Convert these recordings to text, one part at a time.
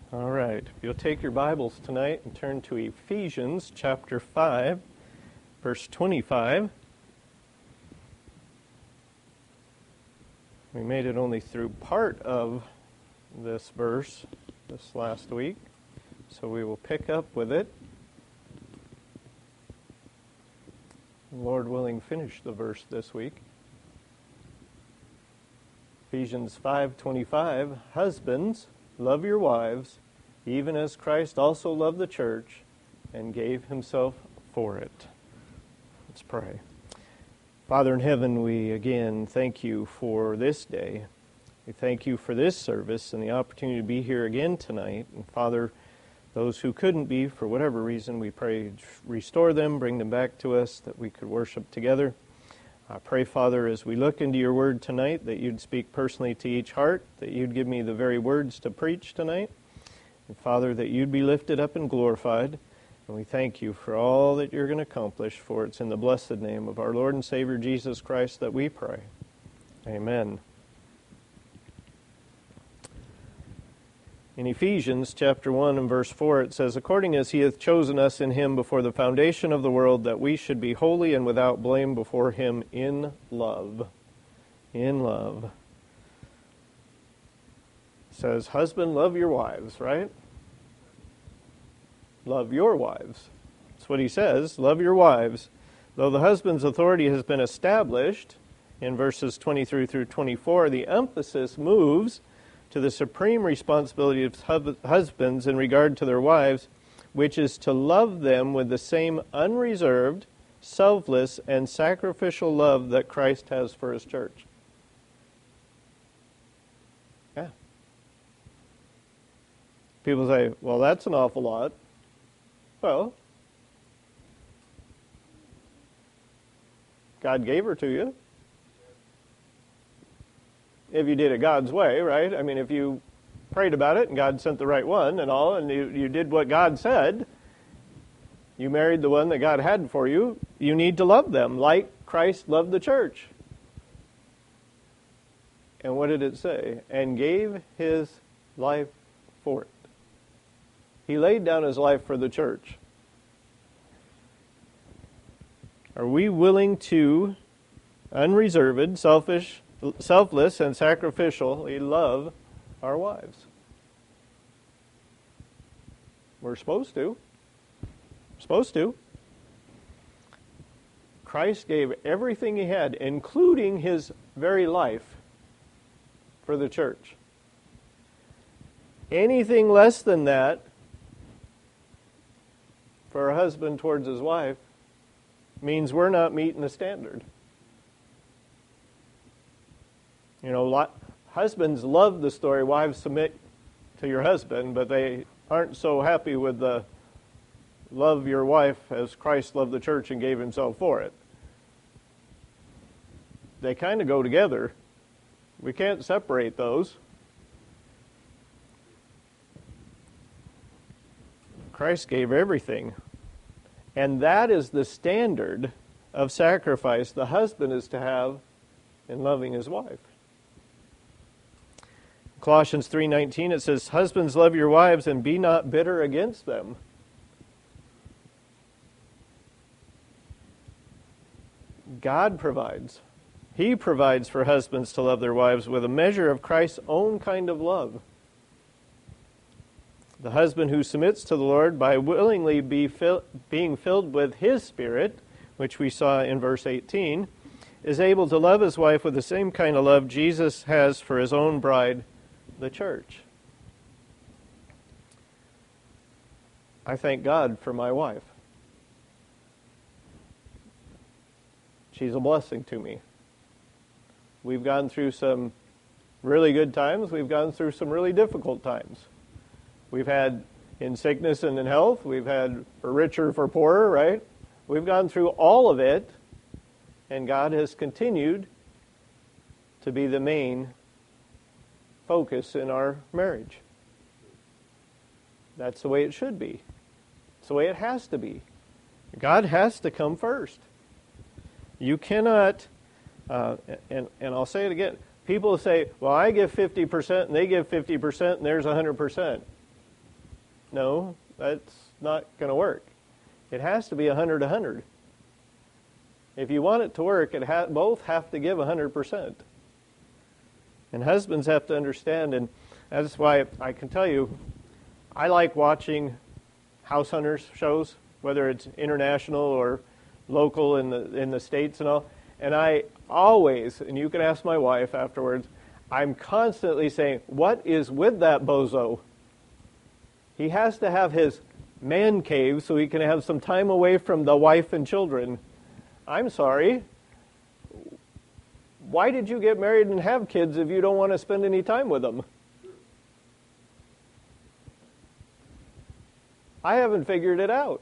All right. If you'll take your Bibles tonight and turn to Ephesians chapter 5, verse 25. We made it only through part of this verse this last week, so we will pick up with it. Lord willing, finish the verse this week. Ephesians 5:25, Husbands, love your wives, even as Christ also loved the church and gave himself for it. Let's pray. Father in heaven, we again thank you for this day. We thank you for this service and the opportunity to be here again tonight. And Father, those who couldn't be, for whatever reason, we pray restore them, bring them back to us, that we could worship together. I pray, Father, as we look into your word tonight, that you'd speak personally to each heart, that you'd give me the very words to preach tonight. And Father, that you'd be lifted up and glorified. And we thank you for all that you're going to accomplish, for it's in the blessed name of our Lord and Savior Jesus Christ that we pray. Amen. In Ephesians chapter 1 and verse 4, it says, According as he hath chosen us in him before the foundation of the world, that we should be holy and without blame before him in love. In love. It says, husband, love your wives, right? Love your wives. That's what he says, love your wives. Though the husband's authority has been established in verses 23 through 24, the emphasis moves to the supreme responsibility of husbands in regard to their wives, which is to love them with the same unreserved, selfless, and sacrificial love that Christ has for his church. Yeah. People say, well, that's an awful lot. Well, God gave her to you. If you did it God's way, right? I mean, if you prayed about it and God sent the right one and all, and you did what God said, you married the one that God had for you, you need to love them like Christ loved the church. And what did it say? And gave his life for it. He laid down his life for the church. Are we willing to, unreserved, selfless and sacrificially love our wives? We're supposed to. Supposed to. Christ gave everything he had, including his very life, for the church. Anything less than that for a husband towards his wife means we're not meeting the standard. You know, husbands love the story, wives submit to your husband, but they aren't so happy with the love your wife as Christ loved the church and gave himself for it. They kind of go together. We can't separate those. Christ gave everything. And that is the standard of sacrifice the husband is to have in loving his wife. Colossians 3:19, it says, Husbands, love your wives and be not bitter against them. God provides. He provides for husbands to love their wives with a measure of Christ's own kind of love. The husband who submits to the Lord by willingly being filled with his Spirit, which we saw in verse 18, is able to love his wife with the same kind of love Jesus has for his own bride, the church. I thank God for my wife. She's a blessing to me. We've gone through some really good times. We've gone through some really difficult times. We've had in sickness and in health. We've had for richer, for poorer, right? We've gone through all of it, and God has continued to be the main focus in our marriage. That's the way it should be. It's the way it has to be. God has to come first. You cannot, and I'll say it again, people say, well, I give 50% and they give 50% and there's 100%. No, that's not going to work. It has to be 100-100. If you want it to work, both have to give 100%. And husbands have to understand, and that's why I can tell you, I like watching house hunters shows, whether it's international or local in the States and all. And I always, and you can ask my wife afterwards, I'm constantly saying, what is with that bozo? He has to have his man cave so he can have some time away from the wife and children. I'm sorry. Why did you get married and have kids if you don't want to spend any time with them? I haven't figured it out.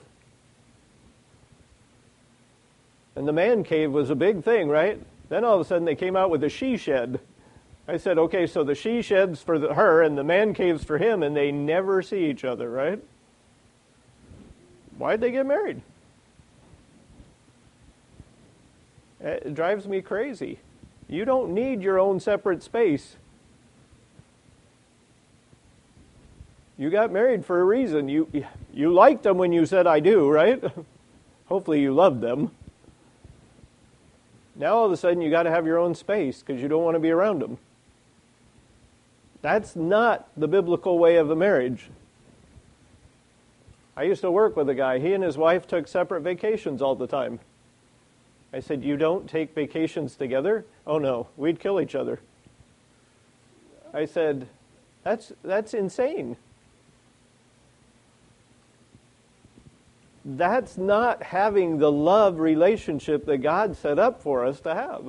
And the man cave was a big thing, right? Then all of a sudden they came out with a she shed. I said, okay, so the she shed's for her and the man cave's for him, and they never see each other, right? Why'd they get married? It drives me crazy. You don't need your own separate space. You got married for a reason. You liked them when you said I do, right? Hopefully you loved them. Now all of a sudden you got to have your own space because you don't want to be around them. That's not the biblical way of a marriage. I used to work with a guy. He and his wife took separate vacations all the time. I said, you don't take vacations together? Oh no, we'd kill each other. I said, that's insane. That's not having the love relationship that God set up for us to have.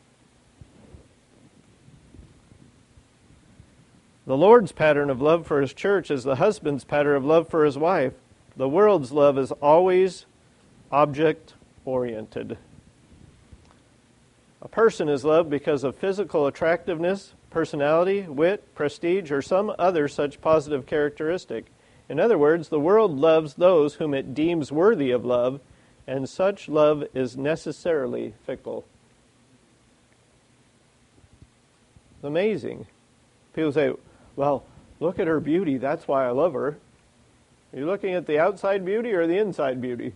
The Lord's pattern of love for His church is the husband's pattern of love for his wife. The world's love is always object-oriented. A person is loved because of physical attractiveness, personality, wit, prestige, or some other such positive characteristic. In other words, the world loves those whom it deems worthy of love, and such love is necessarily fickle. It's amazing. People say, well, look at her beauty, that's why I love her. Are you looking at the outside beauty or the inside beauty?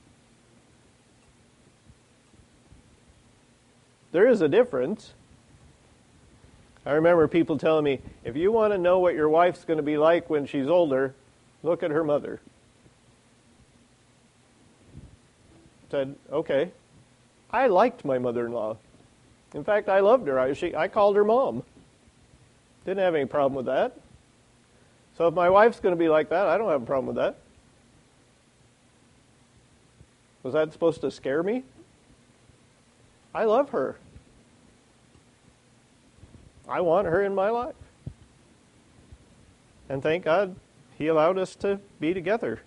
There is a difference. I remember people telling me, if you want to know what your wife's going to be like when she's older, look at her mother. Said, okay. I liked my mother-in-law. In fact, I loved her. I called her mom. Didn't have any problem with that. So if my wife's going to be like that, I don't have a problem with that. Was that supposed to scare me? I love her. I want her in my life. And thank God He allowed us to be together.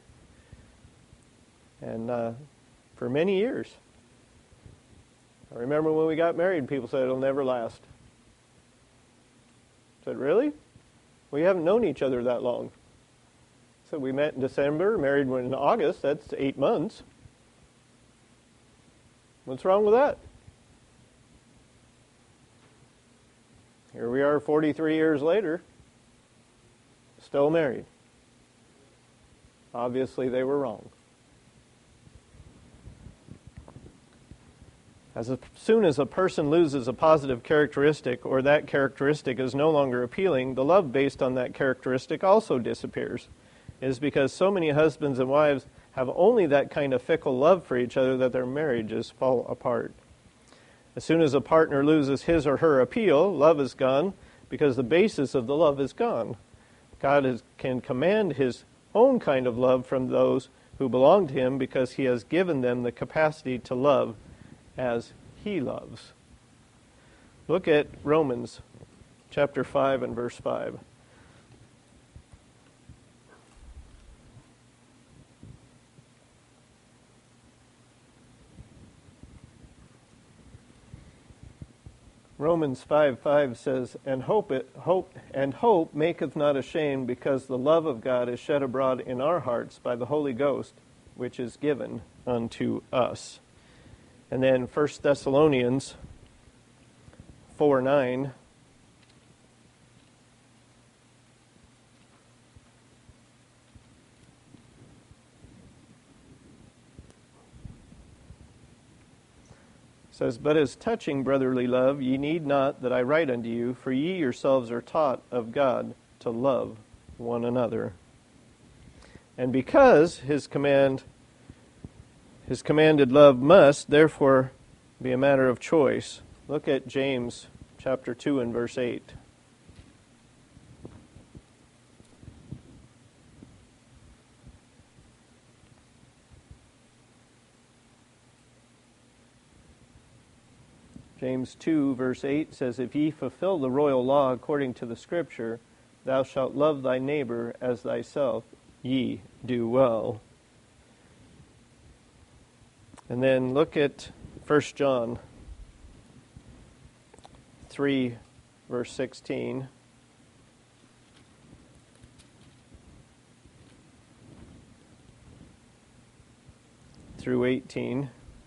And for many years. I remember when we got married, people said it'll never last. I said, really? We haven't known each other that long. So we met in December, married in August. That's 8 months. What's wrong with that? Here we are 43 years later, still married. Obviously they were wrong. As soon as a person loses a positive characteristic or that characteristic is no longer appealing, the love based on that characteristic also disappears. It is because so many husbands and wives have only that kind of fickle love for each other that their marriages fall apart. As soon as a partner loses his or her appeal, love is gone because the basis of the love is gone. God can command His own kind of love from those who belong to Him because He has given them the capacity to love as He loves. Look at Romans chapter 5 and verse 5. Romans 5:5 says, and hope maketh not ashamed, because the love of God is shed abroad in our hearts by the Holy Ghost, which is given unto us. And then 1 Thessalonians 4:9. says, "But as touching brotherly love, ye need not that I write unto you, for ye yourselves are taught of God to love one another." And because his commanded love must, therefore, be a matter of choice. Look at James chapter 2 and verse 8. James 2, verse 8 says, "If ye fulfill the royal law according to the Scripture, thou shalt love thy neighbor as thyself, ye do well." And then look at 1 John 3, verse 16. Through 18.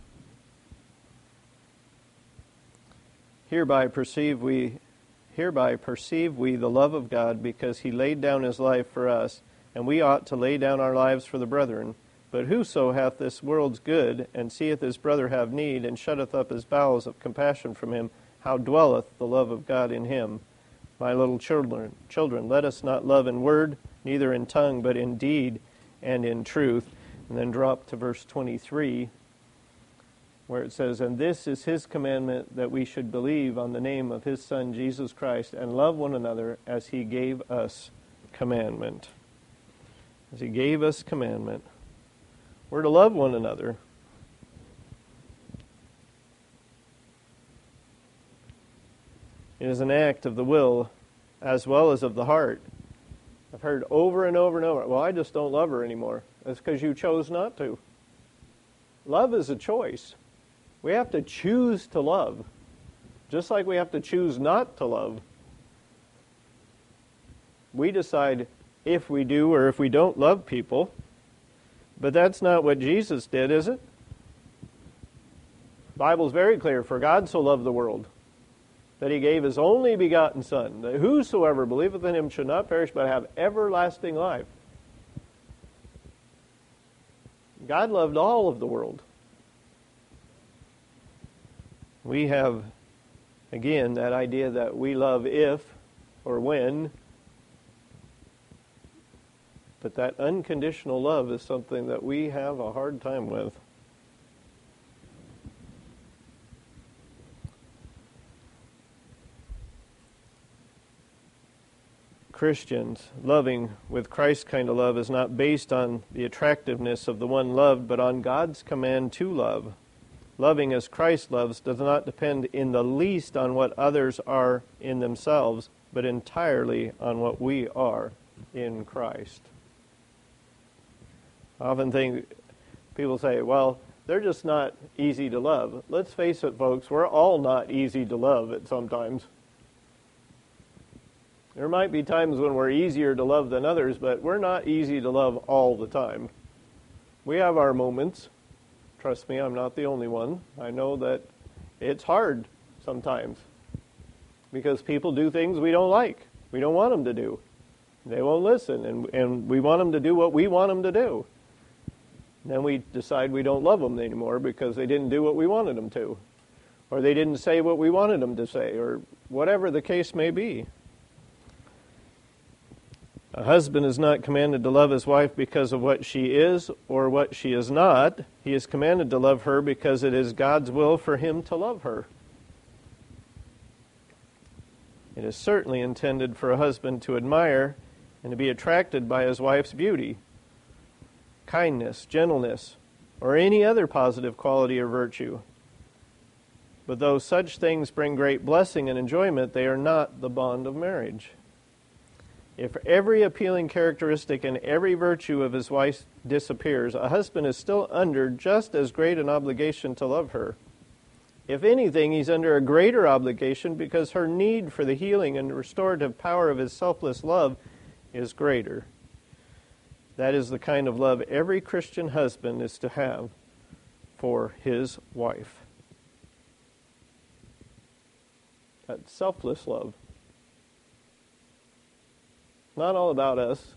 Hereby perceive we the love of God, because he laid down his life for us, and we ought to lay down our lives for the brethren. But whoso hath this world's good, and seeth his brother have need, and shutteth up his bowels of compassion from him, how dwelleth the love of God in him? My little children, let us not love in word, neither in tongue, but in deed and in truth. And then drop to verse 23. Where it says, "And this is his commandment, that we should believe on the name of his Son, Jesus Christ, and love one another as he gave us commandment." As he gave us commandment. We're to love one another. It is an act of the will as well as of the heart. I've heard over and over and over, "Well, I just don't love her anymore." That's because you chose not to. Love is a choice. We have to choose to love, just like we have to choose not to love. We decide if we do or if we don't love people, but that's not what Jesus did, is it? The Bible's very clear, "For God so loved the world, that he gave his only begotten Son, that whosoever believeth in him should not perish but have everlasting life." God loved all of the world. We have, again, that idea that we love if or when, but that unconditional love is something that we have a hard time with. Christians loving with Christ's kind of love is not based on the attractiveness of the one loved, but on God's command to love. Loving as Christ loves does not depend in the least on what others are in themselves, but entirely on what we are in Christ. I often think people say, "Well, they're just not easy to love." Let's face it, folks, we're all not easy to love at some times. There might be times when we're easier to love than others, but we're not easy to love all the time. We have our moments. Trust me, I'm not the only one. I know that it's hard sometimes because people do things we don't like. We don't want them to do. They won't listen, and we want them to do what we want them to do. Then we decide we don't love them anymore because they didn't do what we wanted them to, or they didn't say what we wanted them to say, or whatever the case may be. A husband is not commanded to love his wife because of what she is or what she is not. He is commanded to love her because it is God's will for him to love her. It is certainly intended for a husband to admire and to be attracted by his wife's beauty, kindness, gentleness, or any other positive quality or virtue. But though such things bring great blessing and enjoyment, they are not the bond of marriage. If every appealing characteristic and every virtue of his wife disappears, a husband is still under just as great an obligation to love her. If anything, he's under a greater obligation because her need for the healing and restorative power of his selfless love is greater. That is the kind of love every Christian husband is to have for his wife. That selfless love. Not all about us.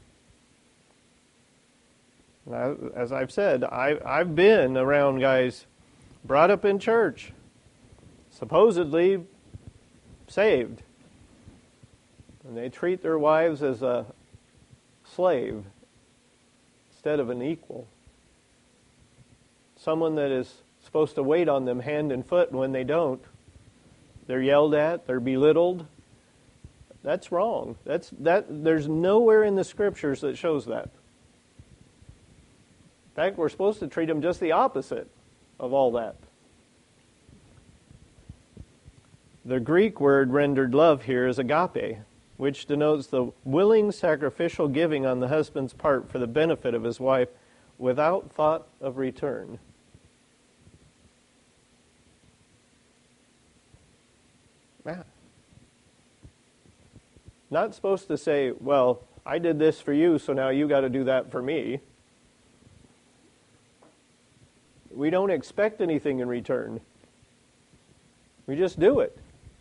As I've said, I've been around guys brought up in church, supposedly saved. And they treat their wives as a slave instead of an equal. Someone that is supposed to wait on them hand and foot, and when they don't, they're yelled at, they're belittled. That's wrong. There's nowhere in the Scriptures that shows that. In fact, we're supposed to treat them just the opposite of all that. The Greek word rendered love here is agape, which denotes the willing sacrificial giving on the husband's part for the benefit of his wife without thought of return. Not supposed to say, well, I did this for you, so now you got to do that for me. We don't expect anything in return. We just do it.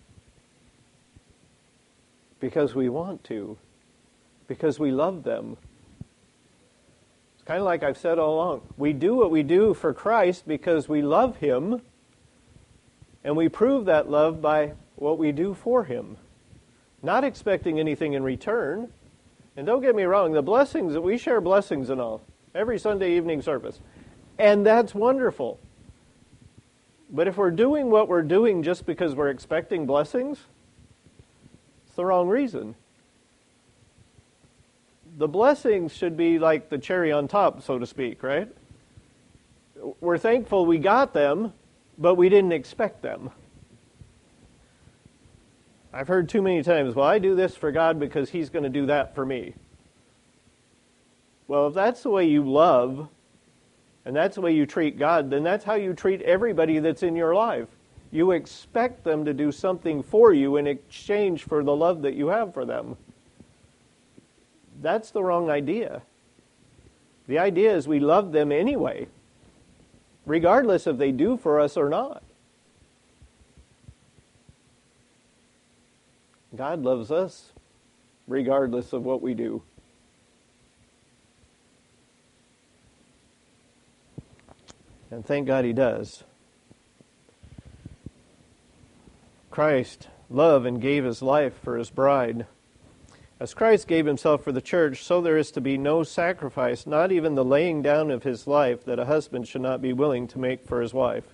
Because we want to. Because we love them. It's kind of like I've said all along. We do what we do for Christ because we love Him, and we prove that love by what we do for Him. Not expecting anything in return. And don't get me wrong, the blessings, we share blessings and all. Every Sunday evening service. And that's wonderful. But if we're doing what we're doing just because we're expecting blessings, it's the wrong reason. The blessings should be like the cherry on top, so to speak, right? We're thankful we got them, but we didn't expect them. I've heard too many times, well, I do this for God because He's going to do that for me. Well, if that's the way you love, and that's the way you treat God, then that's how you treat everybody that's in your life. You expect them to do something for you in exchange for the love that you have for them. That's the wrong idea. The idea is we love them anyway, regardless if they do for us or not. God loves us regardless of what we do. And thank God He does. Christ loved and gave His life for His bride. As Christ gave Himself for the church, so there is to be no sacrifice, not even the laying down of His life, that a husband should not be willing to make for his wife.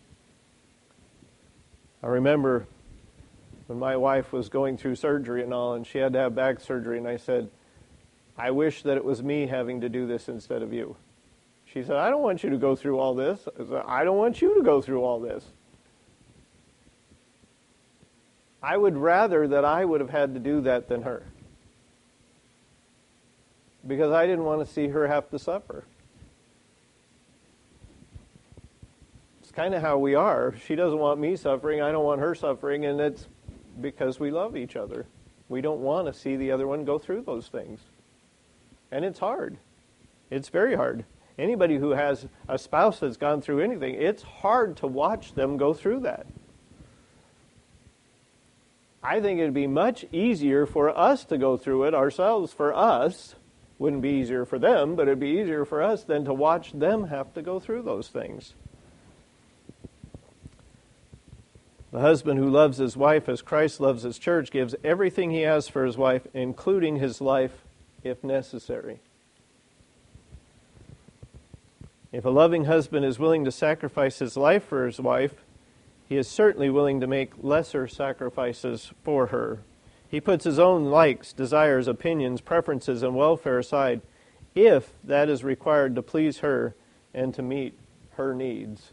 I remember when my wife was going through surgery and all, and she had to have back surgery, and I said, I wish that it was me having to do this instead of you. She said, I don't want you to go through all this. I said, I don't want you to go through all this. I would rather that I would have had to do that than her. Because I didn't want to see her have to suffer. It's kind of how we are. She doesn't want me suffering, I don't want her suffering, and it's because we love each other. We don't want to see the other one go through those things. And it's hard. It's very hard. Anybody who has a spouse that's gone through anything, it's hard to watch them go through that. I think it'd be much easier for us to go through it ourselves for us. Wouldn't be easier for them, but it'd be easier for us than to watch them have to go through those things. The husband who loves his wife as Christ loves His church gives everything he has for his wife, including his life, if necessary. If a loving husband is willing to sacrifice his life for his wife, he is certainly willing to make lesser sacrifices for her. He puts his own likes, desires, opinions, preferences, and welfare aside, if that is required to please her and to meet her needs.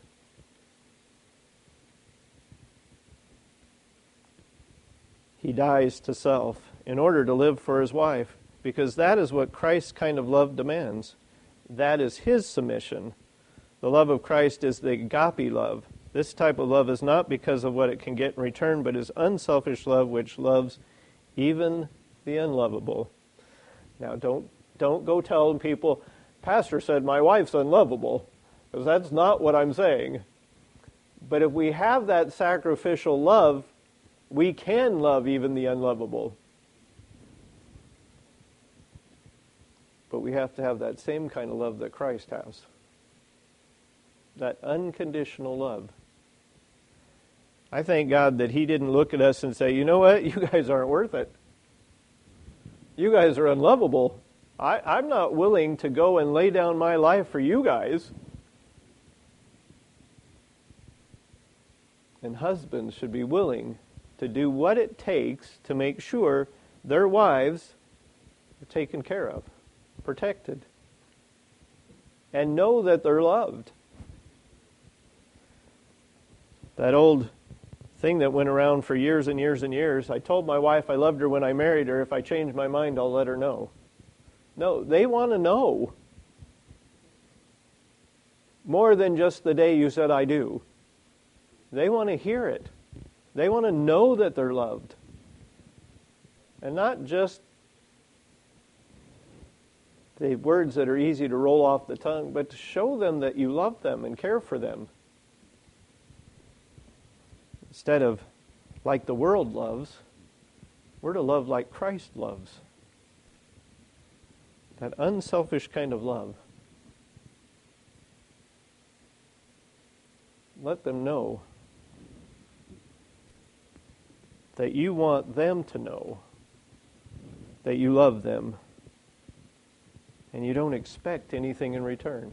He dies to self in order to live for his wife, because that is what Christ's kind of love demands. That is His submission. The love of Christ is the agape love. This type of love is not because of what it can get in return, but is unselfish love which loves even the unlovable. Now, don't go telling people, Pastor said my wife's unlovable, because that's not what I'm saying. But if we have that sacrificial love, we can love even the unlovable. But we have to have that same kind of love that Christ has. That unconditional love. I thank God that He didn't look at us and say, you know what, you guys aren't worth it. You guys are unlovable. I'm not willing to go and lay down my life for you guys. And husbands should be willing to do what it takes to make sure their wives are taken care of, protected, and know that they're loved. That old thing that went around for years and years and years, I told my wife I loved her when I married her. If I change my mind, I'll let her know. No, they want to know. More than just the day you said I do. They want to hear it. They want to know that they're loved. And not just the words that are easy to roll off the tongue, but to show them that you love them and care for them. Instead of like the world loves, we're to love like Christ loves. That unselfish kind of love. Let them know that you want them to know that you love them and you don't expect anything in return.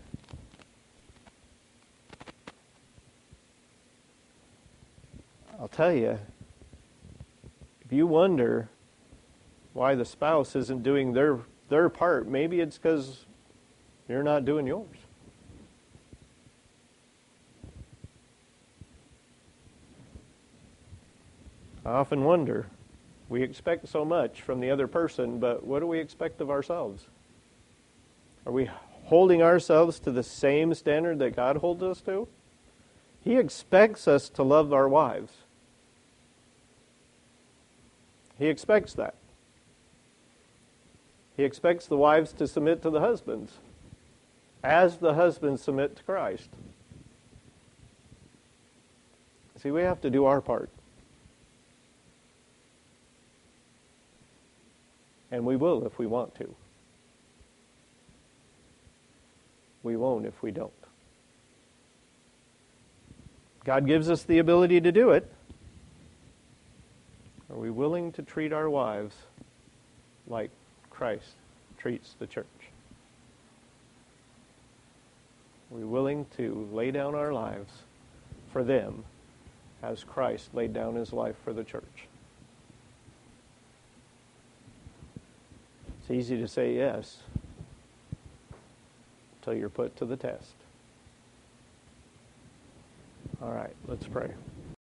I'll tell you, if you wonder why the spouse isn't doing their part, maybe it's because you're not doing yours. I often wonder, we expect so much from the other person, but what do we expect of ourselves? Are we holding ourselves to the same standard that God holds us to? He expects us to love our wives. He expects that. He expects the wives to submit to the husbands, as the husbands submit to Christ. See, we have to do our part. And we will if we want to. We won't if we don't. God gives us the ability to do it. Are we willing to treat our wives like Christ treats the church? Are we willing to lay down our lives for them as Christ laid down his life for the church? It's easy to say yes until you're put to the test. All right, let's pray.